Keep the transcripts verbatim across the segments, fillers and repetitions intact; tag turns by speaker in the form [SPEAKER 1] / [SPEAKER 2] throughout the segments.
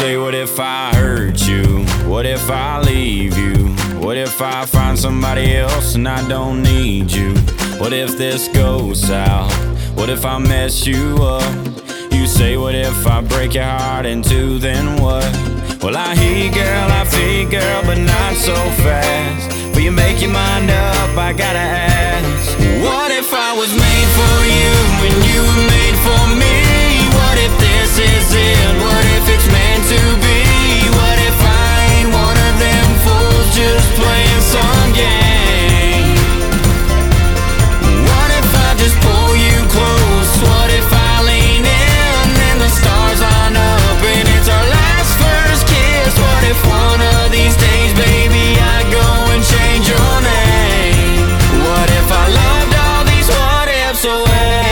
[SPEAKER 1] say, what if I hurt you? What if I leave you? What if I find somebody else and I don't need you? What if this goes south? What if I mess you up? You say, what if I break your heart in two, then what? Well, I hear you, girl, I feel you, girl, but not so fast. Will you make your mind up? I gotta ask. What if I was made for you and you were made for me? What if this is it? What if it's meant to be? What if I ain't one of them fools just playing some game? What if I just pull you close? What if I lean in and the stars line up and it's our last first kiss? What if one of these days, baby, I go and change your name? What if I loved all these what ifs away?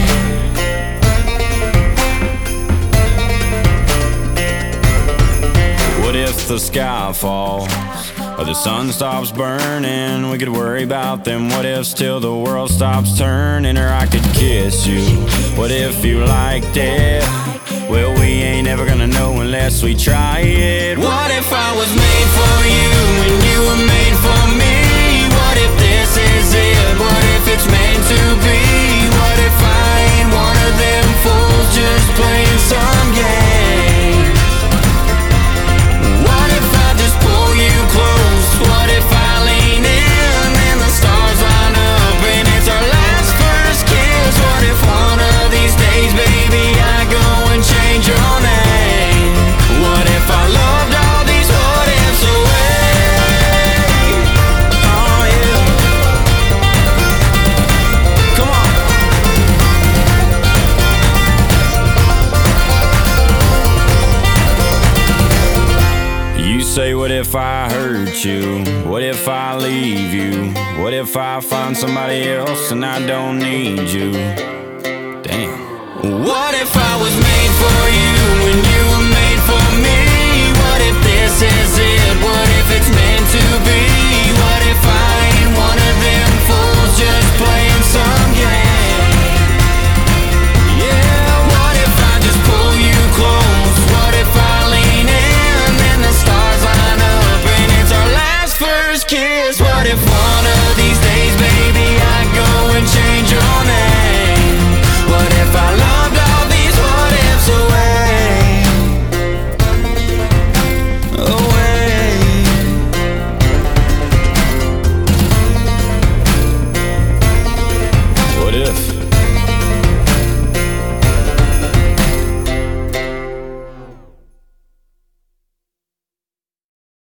[SPEAKER 1] What if the sky falls or the sun stops burning? We could worry about them what ifs till the world stops turning. Or I could kiss you. What if you liked it? Well, we ain't ever gonna know unless we try it. What if I was made for you and you were made for me? What if this is it? What if it's meant to be? What if I ain't one of them fools just playing some game? What if I just pull you close? What if I lean in and the stars line up and it's our last first kiss? What if one of these days, baby, I go and change your name? What if I loved all these what ifs away? Oh yeah. Come on. You say, what if I hurt you? What if I leave you? What if I find somebody else and I don't need you? Damn. What if I was made for you and you were made for me? What if this is it? What if it's meant to be?